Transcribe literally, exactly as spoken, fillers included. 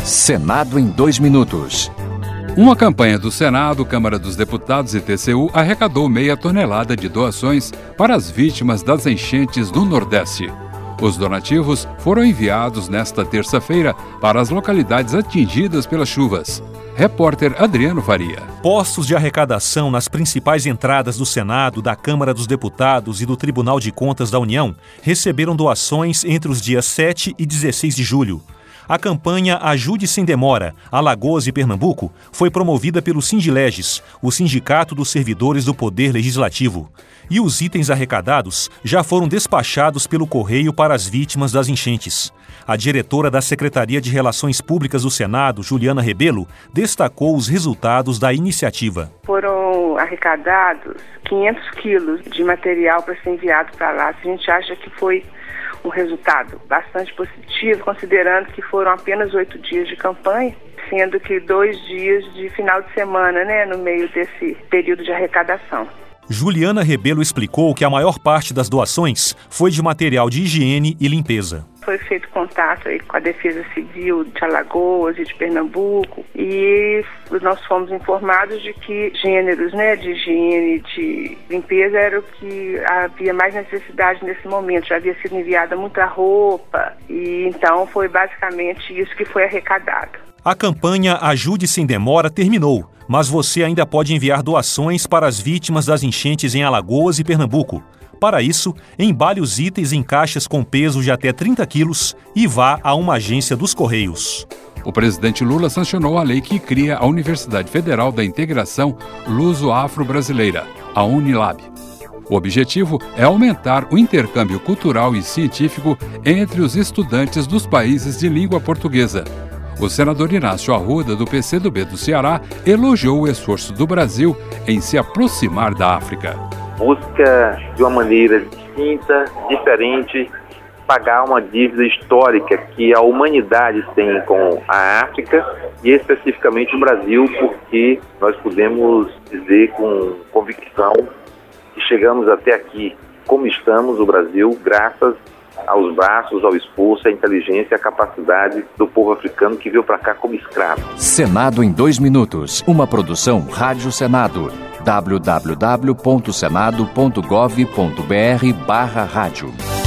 Senado em dois minutos. Uma campanha do Senado, Câmara dos Deputados e T C U arrecadou meia tonelada de doações para as vítimas das enchentes do Nordeste. Os donativos foram enviados nesta terça-feira para as localidades atingidas pelas chuvas. Repórter Adriano Faria. Postos de arrecadação nas principais entradas do Senado, da Câmara dos Deputados e do Tribunal de Contas da União receberam doações entre os dias sete e dezesseis de julho. A campanha Ajude Sem Demora, Alagoas e Pernambuco, foi promovida pelo Sindileges, o Sindicato dos Servidores do Poder Legislativo. E os itens arrecadados já foram despachados pelo correio para as vítimas das enchentes. A diretora da Secretaria de Relações Públicas do Senado, Juliana Rebelo, destacou os resultados da iniciativa. Foram arrecadados quinhentos quilos de material para ser enviado para lá. A gente acha que foi um resultado bastante positivo, considerando que foram apenas oito dias de campanha, sendo que dois dias de final de semana, né, no meio desse período de arrecadação. Juliana Rebelo explicou que a maior parte das doações foi de material de higiene e limpeza. Foi feito contato aí com a Defesa Civil de Alagoas e de Pernambuco e nós fomos informados de que gêneros, né, de higiene e de limpeza era o que havia mais necessidade nesse momento. Já havia sido enviada muita roupa e então foi basicamente isso que foi arrecadado. A campanha Ajude Sem Demora terminou, mas você ainda pode enviar doações para as vítimas das enchentes em Alagoas e Pernambuco. Para isso, embale os itens em caixas com peso de até trinta quilos e vá a uma agência dos Correios. O presidente Lula sancionou a lei que cria a Universidade Federal da Integração Luso-Afro-Brasileira, a Unilab. O objetivo é aumentar o intercâmbio cultural e científico entre os estudantes dos países de língua portuguesa. O senador Inácio Arruda, do P C do B do Ceará, elogiou o esforço do Brasil em se aproximar da África. Busca de uma maneira distinta, diferente, pagar uma dívida histórica que a humanidade tem com a África e especificamente o Brasil, porque nós podemos dizer com convicção que chegamos até aqui como estamos, o Brasil, graças aos braços, ao esforço, à inteligência e à capacidade do povo africano que veio para cá como escravo. Senado em dois minutos, uma produção Rádio Senado. w w w ponto senado ponto gov ponto b r barra rádio